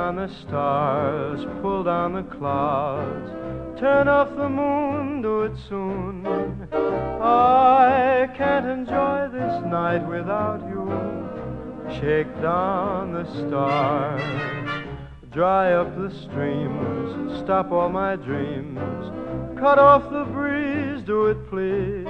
down the stars, pull down the clouds, turn off the moon, do it soon. I can't enjoy this night without you. Shake down the stars, dry up the streams, stop all my dreams, cut off the breeze, do it please.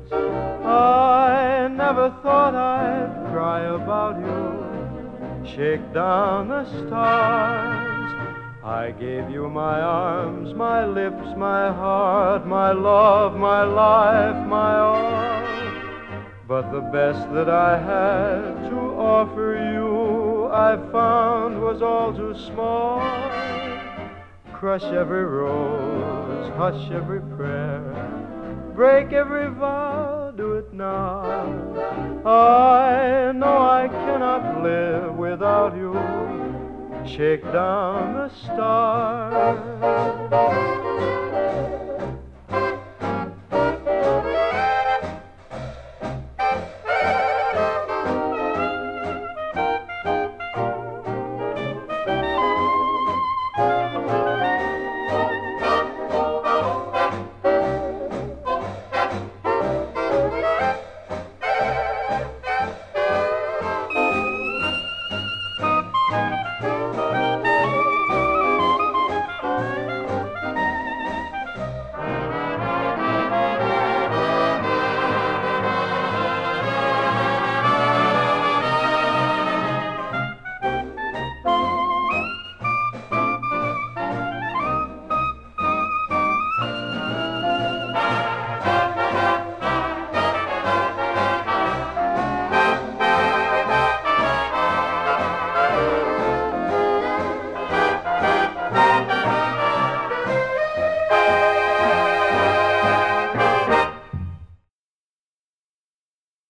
I never thought I'd cry about you. Shake down the stars. I gave you my arms, my lips, my heart, my love, my life, my all. But the best that I had to offer you, I found was all too small. Crush every rose, hush every prayer, break every vow, do it now. I know I cannot live without you. Shake down the stars.